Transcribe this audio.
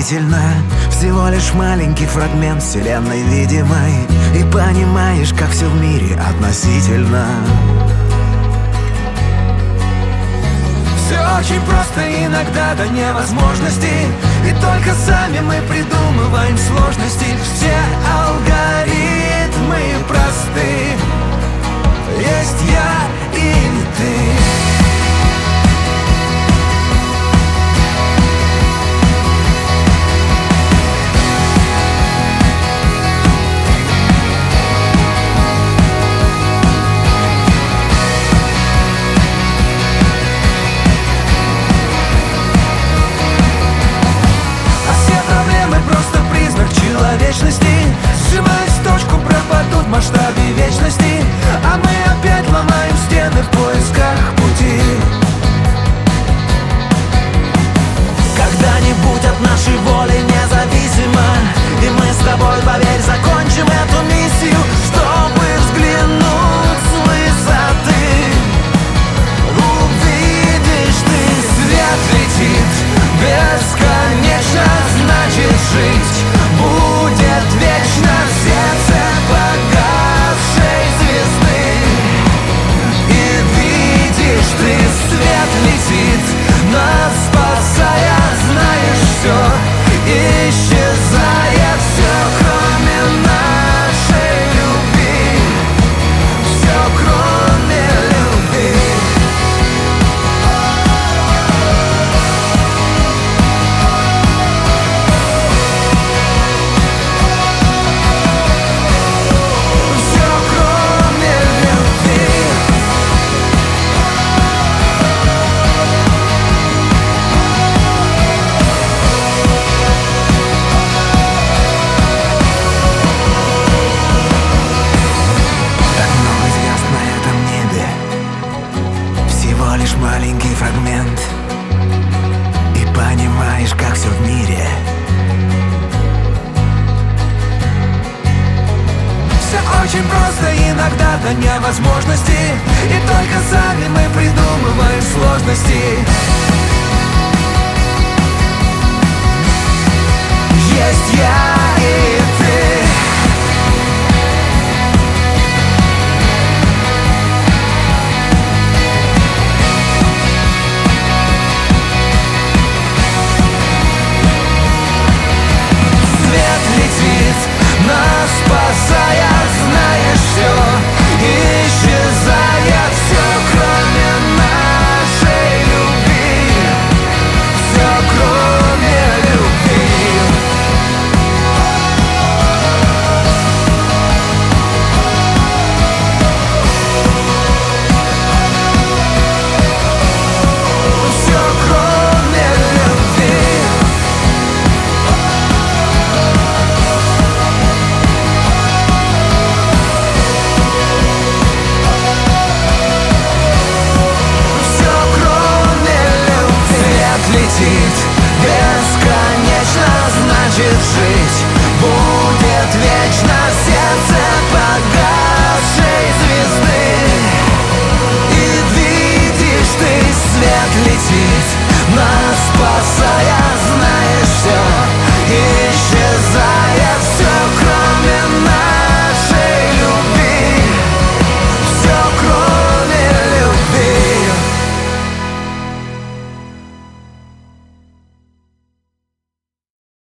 спасительно. Всего лишь маленький фрагмент вселенной видимой, и понимаешь, как все в мире относительно. Все очень просто иногда до невозможности, и только сами мы придумываем сложности. Все алгоритмы просты. Есть я и ты. Вечности, сжимаясь в точку, пропадут в масштабе вечности, а мы опять ломаем стены в поисках пути. Когда-нибудь от нашей воли независимо, и мы с тобой, поверь, закончим эту миссию, чтобы взглянуть с высоты. Увидишь ты, свет летит бесконечно, значит жить будет вечно в сердце погасшей звезды. И видишь ты, свет летит, нас спасая, знаешь, все исчезает, все кроме нашей любви, все кроме любви. Маленький фрагмент, и понимаешь, как все в мире. Все очень просто иногда до невозможности, и только сами мы придумываем сложности. Есть я и ты. Нас спасая, знаешь, все исчезает, все кроме нашей любви, все кроме любви. Все кроме любви. Летит бесконечно, значит жить будет вечно в сердце погасшей звезды. И видишь ты, свет летит, нас спасает.